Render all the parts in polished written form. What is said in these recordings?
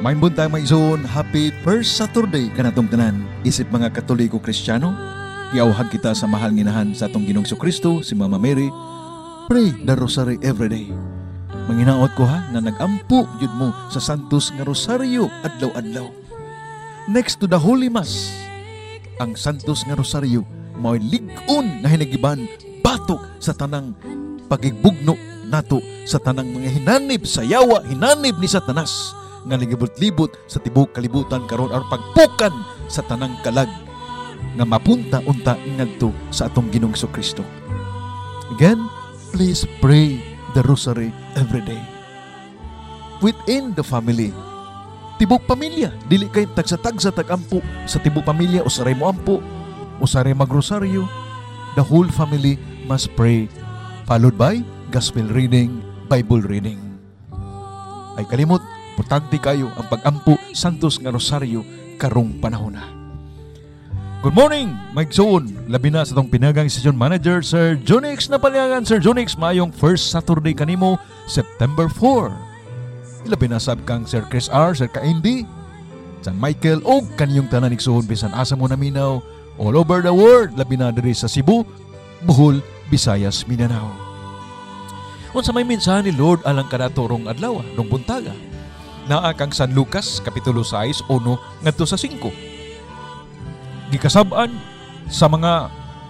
Main buntag may zone, happy first Saturday kanatong tanan. Isip mga Katoliko Kristiyano, iawhag kita sa mahal nginahan sa atong Ginoong Kristo, si Mama Mary. Pray the rosary everyday. Manginaot ko ha, na nagampo jud mo sa Santos nga Rosaryo adlaw-adlaw. Next to the Holy Mass, ang Santos nga Rosaryo mao'y lig-on nga hinagiban batok sa tanang pagigbugno nato sa tanang mga hinanib sa yawa, hinanib ni Satanas nga ligibot-libot sa tibok kalibutan karon aron pagpukan sa tanang kalag nga mapunta unta ngadto sa atong Ginoong Kristo. Again, please pray the rosary every day. Within the family, tibok pamilya, dili kay tagsa-tagsa tagampo sa tibok pamilya, usaray mo ampo, usaray magrosaryo. The whole family must pray, followed by gospel reading, Bible reading. Ay kalimot, importante kayo ang pag-ampo Santos nga Rosaryo karong panahon na. Good morning, Mike Zone. Labi na sa itong pinagang session manager, Sir Jonix na paliangan. Sir Jonix, mayong first Saturday kanimo, September 4. Labi na sab kang Sir Chris R., Sir Kaindi, San Michael, o kaniyong tanan iksoon bisan asa mo naminaw, all over the world. Labi na diri sa Cebu, Bohol, Visayas, Mindanao. Unsa may mensahe ni Lord alang kanato rong adlaw, rong buntaga. Naa kang San Lucas, Kapitulo 6, 1 ngadto sa 5. Gikasab-an sa mga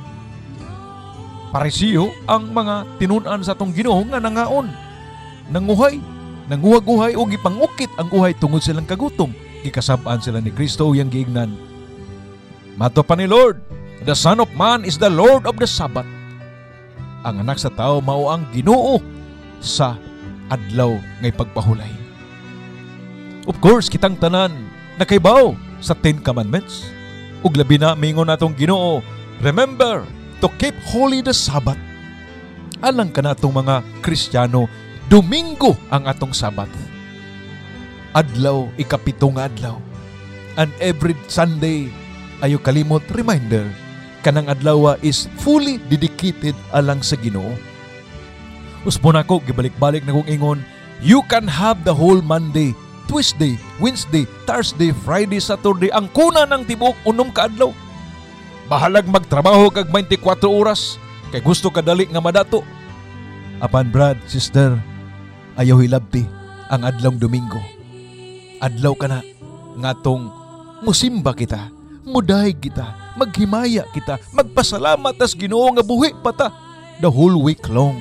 Parisiyo ang mga tinun-an sa atong Ginoo nga nangaon, nanguhay, nanguhag-uhay o gipangukit ang uhay tungod silang kagutom. Gikasab-an sila ni Kristo yang giignan. Mato pa ni Lord, the Son of Man is the Lord of the Sabbath. Ang anak sa tao mao ang Ginoo sa adlaw ngay pagpahulay. Of course, kitang tanan nakaibaw sa 10 Commandments. Ug labi na mingon natong Ginoo, remember to keep holy the Sabbath. Alang kanatong mga Kristiyano, Domingo ang atong Sabat. Adlaw, ikapitong adlaw. And every Sunday, ayo kalimot reminder, kanang adlaw is fully dedicated alang sa Ginoo. Uspon ako, gibalik-balik na kong ingon, you can have the whole Monday, Tuesday, Wednesday, Thursday, Friday, Saturday, ang kuna ng tibok unom ka adlaw. Bahalag magtrabaho kag 24 oras, kay gusto kadali nga madato. Apan brad, sister, ayaw hilabti ang adlawng Domingo. Adlaw ka na, ngatong musimba kita, mudahig kita, maghimaya kita, magpasalamat tas Ginoo nga buhi pata the whole week long.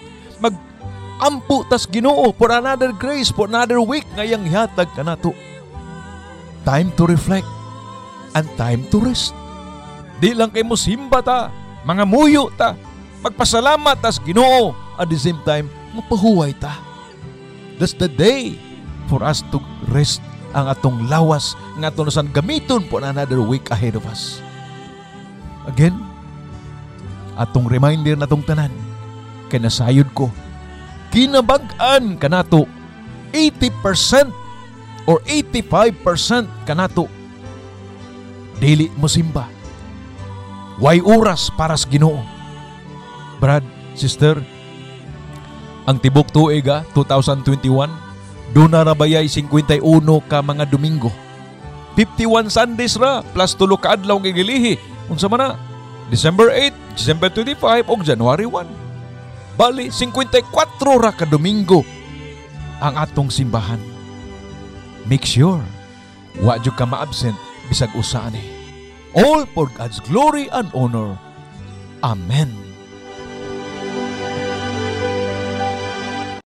Ampo tas Ginoo for another grace, for another week ngayang ihatag kanato. Time to reflect and time to rest. Di lang kay mo simba ta, mga muyo ta, magpasalamat tas Ginoo, at the same time mapahuway ta. That's the day for us to rest ang atong lawas nga aton nasan gamiton for another week ahead of us. Again, atong reminder natong tanan kay nasayod ko, kinabag-an kanato 80% or 85% kanato dili mo simba. Way oras para sa Ginoo. Brad, sister, ang tibok tuig 2021, doon na rabayay 51 ka mga Domingo. 51 Sundays ra plus tulo ka adlaw nga gilihi. Unsa man na? December 8, December 25 ug January 1. Bali, 54 ra ka Domingo ang atong simbahan. Make sure, wa jud ka ma-absent bisag usa ani. All for God's glory and honor. Amen.